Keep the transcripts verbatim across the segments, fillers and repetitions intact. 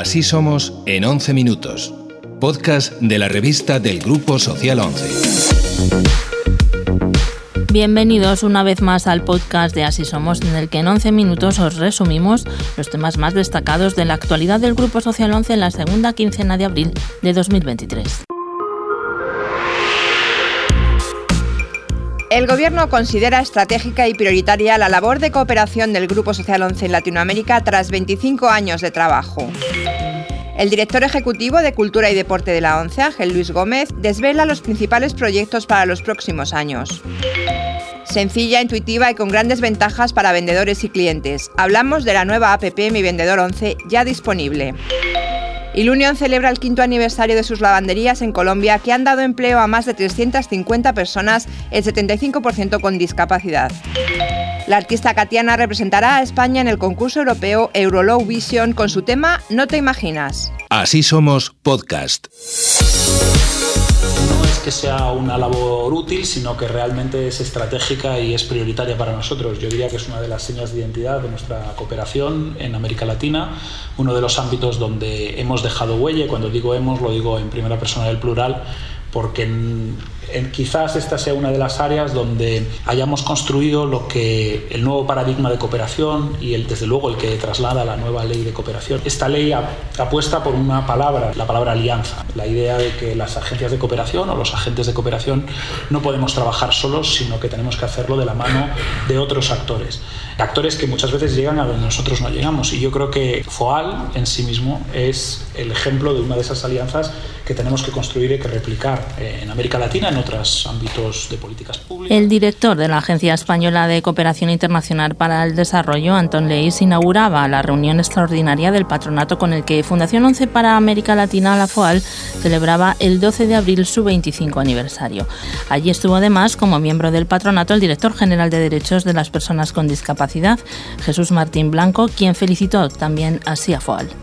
Así somos en once minutos. Podcast de la revista del Grupo Social once. Bienvenidos una vez más al podcast de Así Somos, en el que en once minutos os resumimos los temas más destacados de la actualidad del Grupo Social once en la segunda quincena de abril de dos mil veintitrés. El Gobierno considera estratégica y prioritaria la labor de cooperación del Grupo Social once en Latinoamérica tras veinticinco años de trabajo. El director ejecutivo de Cultura y Deporte de la ONCE, Ángel Luis Gómez, desvela los principales proyectos para los próximos años. Sencilla, intuitiva y con grandes ventajas para vendedores y clientes. Hablamos de la nueva app Mi Vendedor once, ya disponible. Ilunion celebra el quinto aniversario de sus lavanderías en Colombia, que han dado empleo a más de trescientas cincuenta personas, el setenta y cinco por ciento con discapacidad. La artista Katiana representará a España en el concurso europeo Eurolow Vision con su tema No te imaginas. Así somos podcast. No es que sea una labor útil, sino que realmente es estratégica y es prioritaria para nosotros. Yo diría que es una de las señas de identidad de nuestra cooperación en América Latina, uno de los ámbitos donde hemos dejado huella, y cuando digo hemos lo digo en primera persona del plural, porque en, en, quizás esta sea una de las áreas donde hayamos construido lo que el nuevo paradigma de cooperación y el, desde luego el que traslada la nueva ley de cooperación. Esta ley a, apuesta por una palabra, la palabra alianza, la idea de que las agencias de cooperación o los agentes de cooperación no podemos trabajar solos, sino que tenemos que hacerlo de la mano de otros actores. Actores que muchas veces llegan a donde nosotros no llegamos, y yo creo que FOAL en sí mismo es el ejemplo de una de esas alianzas que tenemos que construir y que replicar en América Latina, en otros ámbitos de políticas públicas. El director de la Agencia Española de Cooperación Internacional para el Desarrollo, Antón Leís, inauguraba la reunión extraordinaria del patronato con el que Fundación once para América Latina, la FOAL, celebraba el doce de abril su veinticinco aniversario. Allí estuvo además como miembro del patronato el director general de Derechos de las Personas con Discapacidad, Jesús Martín Blanco, quien felicitó también así a FOAL.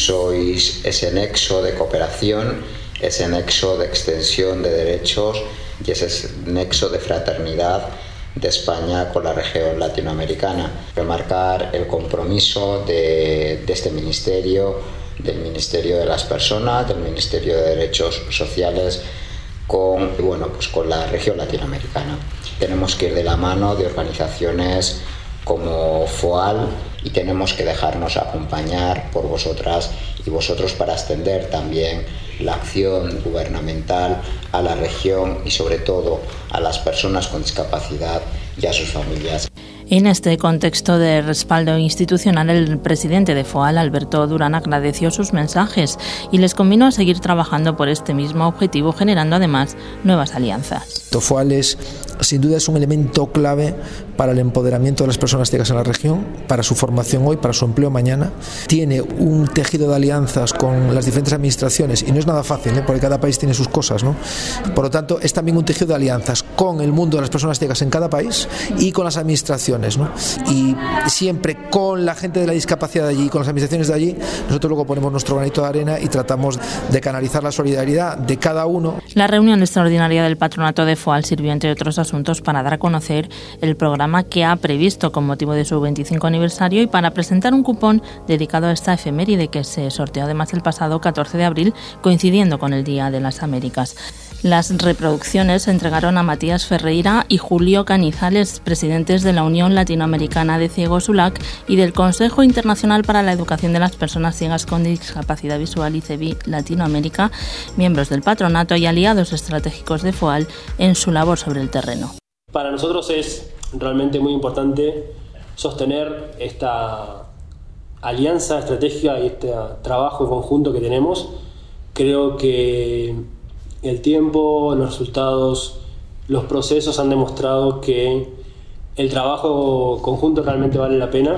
Sois ese nexo de cooperación, ese nexo de extensión de derechos y ese nexo de fraternidad de España con la región latinoamericana. Remarcar el compromiso de, de este ministerio, del Ministerio de las Personas, del Ministerio de Derechos Sociales, con, bueno, pues con la región latinoamericana. Tenemos que ir de la mano de organizaciones como FOAL y tenemos que dejarnos acompañar por vosotras y vosotros para extender también la acción gubernamental a la región y sobre todo a las personas con discapacidad y a sus familias. En este contexto de respaldo institucional, el presidente de FOAL, Alberto Durán, agradeció sus mensajes y les conminó a seguir trabajando por este mismo objetivo, generando además nuevas alianzas. FOAL es, sin duda, es un elemento clave para el empoderamiento de las personas ciegas en la región, para su formación hoy, para su empleo mañana. Tiene un tejido de alianzas con las diferentes administraciones y no es nada fácil, ¿eh? Porque cada país tiene sus cosas, ¿no? Por lo tanto, es también un tejido de alianzas con el mundo de las personas ciegas en cada país y con las administraciones, ¿no? Y siempre con la gente de la discapacidad de allí, con las administraciones de allí, nosotros luego ponemos nuestro granito de arena y tratamos de canalizar la solidaridad de cada uno. La reunión extraordinaria del patronato de FOAL sirvió, entre otros asuntos, para dar a conocer el programa que ha previsto con motivo de su veinticinco aniversario y para presentar un cupón dedicado a esta efeméride que se sorteó además el pasado catorce de abril, coincidiendo con el Día de las Américas. Las reproducciones se entregaron a Matías Ferreira y Julio Canizales, presidentes de la Unión Latinoamericana de Ciegos U L A C y del Consejo Internacional para la Educación de las Personas Ciegas con Discapacidad Visual I C E V I Latinoamérica, miembros del patronato y aliados estratégicos de FOAL en su labor sobre el terreno. Para nosotros es realmente muy importante sostener esta alianza estratégica y este trabajo conjunto que tenemos. Creo que el tiempo, los resultados, los procesos han demostrado que el trabajo conjunto realmente vale la pena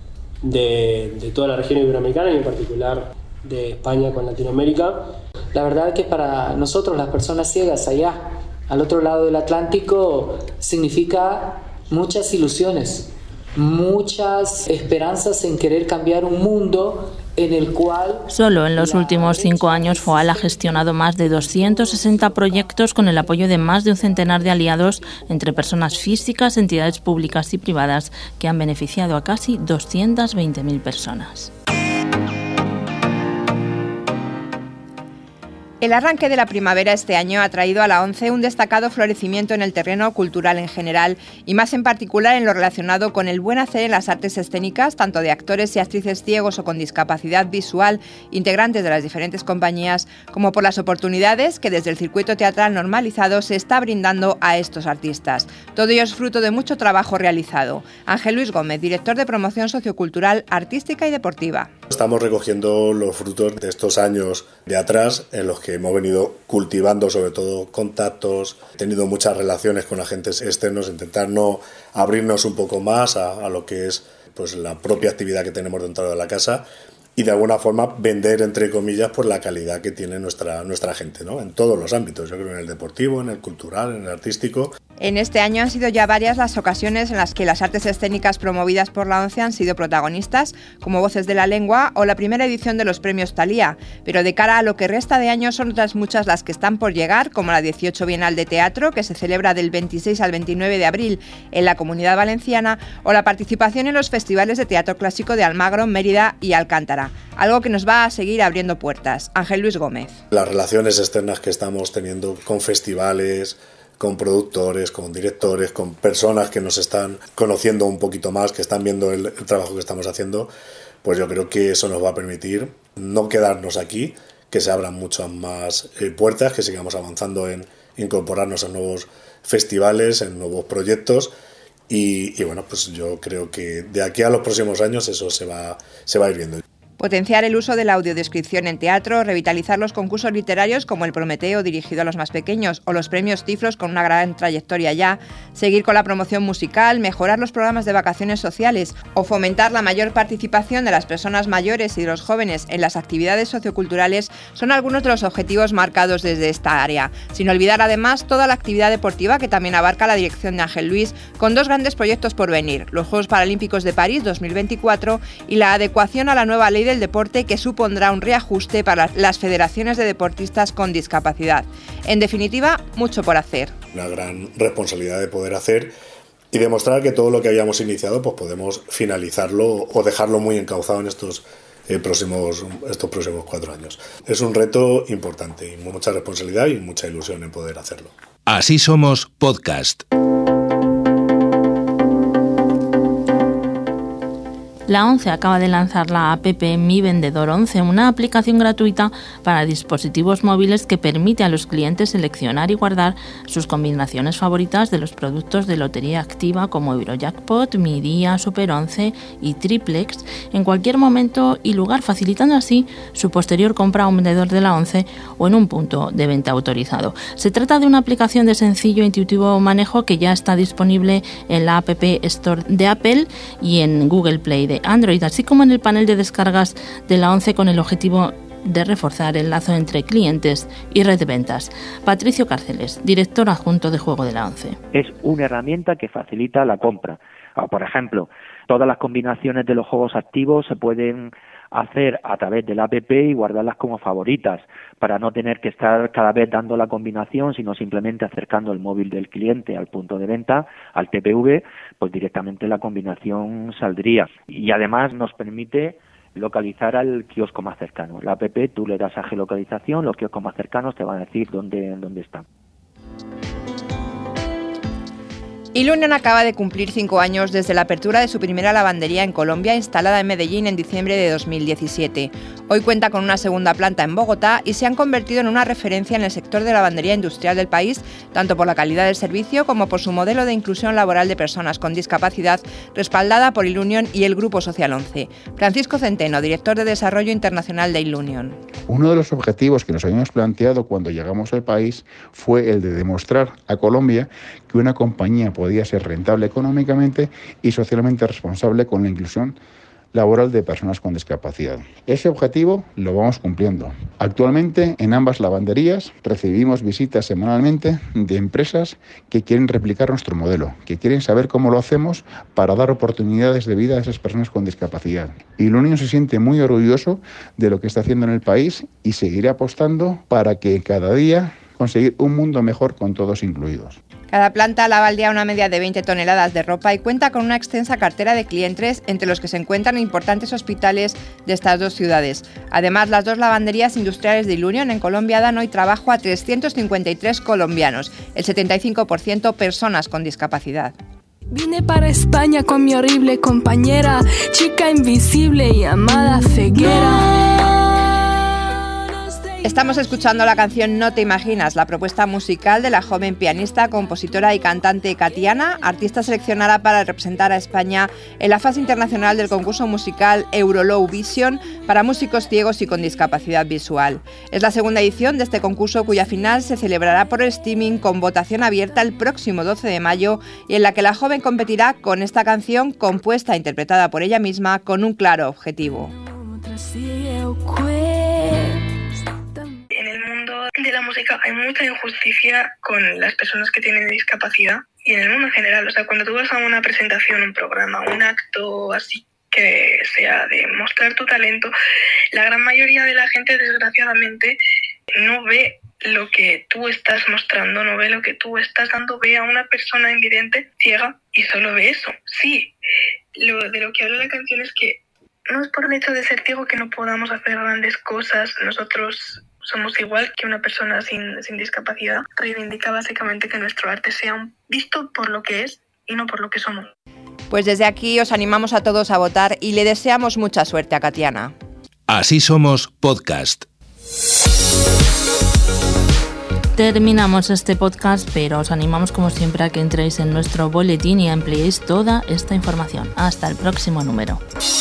de, de toda la región iberoamericana y en particular de España con Latinoamérica. La verdad que para nosotros, las personas ciegas allá, al otro lado del Atlántico, significa muchas ilusiones, muchas esperanzas en querer cambiar un mundo en el cual... Solo en los últimos cinco años FOAL ha gestionado más de doscientos sesenta proyectos con el apoyo de más de un centenar de aliados entre personas físicas, entidades públicas y privadas que han beneficiado a casi doscientas veinte mil personas. El arranque de la primavera este año ha traído a la ONCE un destacado florecimiento en el terreno cultural en general y más en particular en lo relacionado con el buen hacer en las artes escénicas, tanto de actores y actrices ciegos o con discapacidad visual, integrantes de las diferentes compañías, como por las oportunidades que desde el circuito teatral normalizado se está brindando a estos artistas. Todo ello es fruto de mucho trabajo realizado. Ángel Luis Gómez, director de promoción sociocultural, artística y deportiva. Estamos recogiendo los frutos de estos años de atrás en los que hemos venido cultivando sobre todo contactos, tenido muchas relaciones con agentes externos, intentar no abrirnos un poco más a, a lo que es pues la propia actividad que tenemos dentro de la casa y de alguna forma vender, entre comillas, por la calidad que tiene nuestra, nuestra gente, ¿no? En todos los ámbitos, yo creo en el deportivo, en el cultural, en el artístico. En este año han sido ya varias las ocasiones en las que las artes escénicas promovidas por la ONCE han sido protagonistas, como Voces de la Lengua o la primera edición de los premios Thalía, pero de cara a lo que resta de año son otras muchas las que están por llegar, como la dieciocho Bienal de Teatro, que se celebra del veintiséis al veintinueve de abril en la Comunidad Valenciana, o la participación en los festivales de teatro clásico de Almagro, Mérida y Alcántara, algo que nos va a seguir abriendo puertas. Ángel Luis Gómez. Las relaciones externas que estamos teniendo con festivales, con productores, con directores, con personas que nos están conociendo un poquito más, que están viendo el, el trabajo que estamos haciendo, pues yo creo que eso nos va a permitir no quedarnos aquí, que se abran muchas más eh, puertas, que sigamos avanzando en incorporarnos a nuevos festivales, en nuevos proyectos y, y bueno, pues yo creo que de aquí a los próximos años eso se va, se va a ir viendo. Potenciar el uso de la audiodescripción en teatro, revitalizar los concursos literarios como el Prometeo dirigido a los más pequeños o los premios Tiflos con una gran trayectoria ya, seguir con la promoción musical, mejorar los programas de vacaciones sociales o fomentar la mayor participación de las personas mayores y de los jóvenes en las actividades socioculturales son algunos de los objetivos marcados desde esta área, sin olvidar además toda la actividad deportiva que también abarca la dirección de Ángel Luis con dos grandes proyectos por venir, los Juegos Paralímpicos de París dos mil veinticuatro y la adecuación a la nueva ley del deporte que supondrá un reajuste para las federaciones de deportistas con discapacidad. En definitiva, mucho por hacer. Una gran responsabilidad de poder hacer y demostrar que todo lo que habíamos iniciado pues podemos finalizarlo o dejarlo muy encauzado en estos eh, próximos estos próximos cuatro años. Es un reto importante y mucha responsabilidad y mucha ilusión en poder hacerlo. Así somos podcast. La ONCE acaba de lanzar la app Mi Vendedor once, una aplicación gratuita para dispositivos móviles que permite a los clientes seleccionar y guardar sus combinaciones favoritas de los productos de lotería activa como Eurojackpot, Mi Día, Super once y Triplex en cualquier momento y lugar, facilitando así su posterior compra a un vendedor de la ONCE o en un punto de venta autorizado. Se trata de una aplicación de sencillo e intuitivo manejo que ya está disponible en la App Store de Apple y en Google Play de Android, así como en el panel de descargas de la ONCE con el objetivo de reforzar el lazo entre clientes y red de ventas. Patricio Cárceles, director adjunto de juego de la ONCE. Es una herramienta que facilita la compra. Por ejemplo, todas las combinaciones de los juegos activos se pueden hacer a través de la app y guardarlas como favoritas para no tener que estar cada vez dando la combinación, sino simplemente acercando el móvil del cliente al punto de venta, al T P V, pues directamente la combinación saldría. Y además nos permite localizar al kiosco más cercano. La app tú le das a geolocalización, los kioscos más cercanos te van a decir dónde, dónde están. Ilunion acaba de cumplir cinco años desde la apertura de su primera lavandería en Colombia, instalada en Medellín en diciembre de dos mil diecisiete. Hoy cuenta con una segunda planta en Bogotá y se han convertido en una referencia en el sector de lavandería industrial del país, tanto por la calidad del servicio como por su modelo de inclusión laboral de personas con discapacidad, respaldada por Ilunion y el Grupo Social once. Francisco Centeno, director de Desarrollo Internacional de Ilunion. Uno de los objetivos que nos habíamos planteado cuando llegamos al país fue el de demostrar a Colombia que una compañía podía ser rentable económicamente y socialmente responsable con la inclusión laboral de personas con discapacidad. Ese objetivo lo vamos cumpliendo. Actualmente en ambas lavanderías recibimos visitas semanalmente de empresas que quieren replicar nuestro modelo, que quieren saber cómo lo hacemos para dar oportunidades de vida a esas personas con discapacidad. Ilunion se siente muy orgulloso de lo que está haciendo en el país y seguirá apostando para que cada día conseguir un mundo mejor con todos incluidos. Cada planta lava al día una media de veinte toneladas de ropa y cuenta con una extensa cartera de clientes, entre los que se encuentran importantes hospitales de estas dos ciudades. Además, las dos lavanderías industriales de Ilunion en Colombia dan hoy trabajo a trescientos cincuenta y tres colombianos, el setenta y cinco por ciento personas con discapacidad. Vine para España con mi horrible compañera, chica invisible llamada ceguera. Estamos escuchando la canción No te imaginas, la propuesta musical de la joven pianista, compositora y cantante Katiana, artista seleccionada para representar a España en la fase internacional del concurso musical Eurolow Vision para músicos ciegos y con discapacidad visual. Es la segunda edición de este concurso, cuya final se celebrará por streaming con votación abierta el próximo doce de mayo y en la que la joven competirá con esta canción compuesta e interpretada por ella misma con un claro objetivo. En el mundo de la música hay mucha injusticia con las personas que tienen discapacidad y en el mundo en general. O sea, cuando tú vas a una presentación, un programa, un acto así que sea de mostrar tu talento, la gran mayoría de la gente, desgraciadamente, no ve lo que tú estás mostrando, no ve lo que tú estás dando, ve a una persona invidente, ciega, y solo ve eso. Sí, lo de lo que habla la canción es que no es por el hecho de ser ciego que no podamos hacer grandes cosas. Nosotros somos igual que una persona sin, sin discapacidad. Reivindica básicamente que nuestro arte sea visto por lo que es y no por lo que somos. Pues desde aquí os animamos a todos a votar y le deseamos mucha suerte a Katiana. Así somos podcast. Terminamos este podcast, pero os animamos como siempre a que entréis en nuestro boletín y ampliéis toda esta información. Hasta el próximo número.